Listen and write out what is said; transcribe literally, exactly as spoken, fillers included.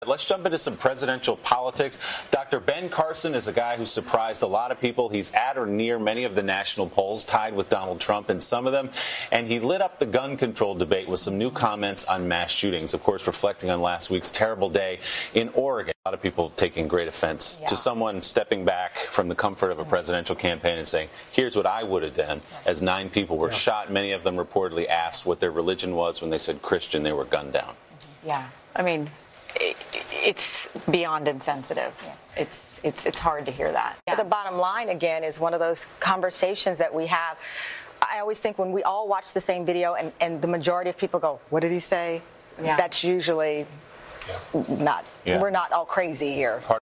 Let's jump into some presidential politics. Doctor Ben Carson is a guy who surprised a lot of people. He's at or near many of the national polls, tied with Donald Trump in some of them. And he lit up the gun control debate with some new comments on mass shootings, of course, reflecting on last week's terrible day in Oregon. A lot of people taking great offense yeah. to someone stepping back from the comfort of a presidential campaign and saying, here's what I would have done, as nine people were yeah. shot. Many of them reportedly asked what their religion was. When they said Christian, they were gunned down. Yeah. I mean, it's beyond insensitive. Yeah. It's it's it's hard to hear that. Yeah. But the bottom line, again, is one of those conversations that we have. I always think when we all watch the same video and, and the majority of people go, what did he say? Yeah. That's usually yeah. not, yeah. we're not all crazy here.